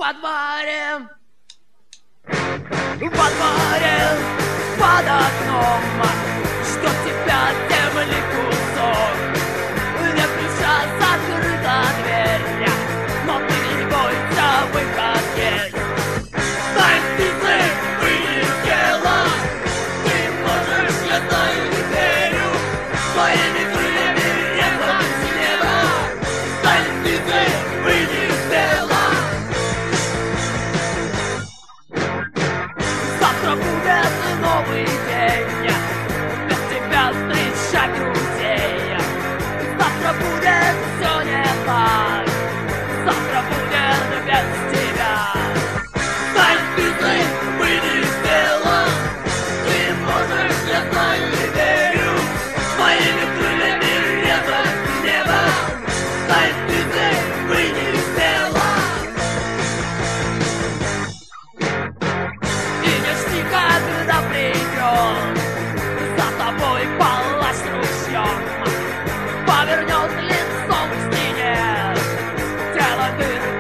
подвале, под окном, ждет тебя земли кусок. Нет ключа, закрыта дверь, но ты не бойся, выход есть. Тайны выйди из тела, ты можешь, я знаю, не верю, своими крыльями резать с неба. Тайны выйди из тела. Завтра будет новый день, без тебя встречать друзей. Завтра будет все не так, завтра будет без тебя. Тайны выйди из тела, ты можешь, я знаю и верю, своими крыльями резать с неба. Тайны выйди из тела. И не жди, когда придет за тобой палач ружьем, повернет лицом к стене, тело ты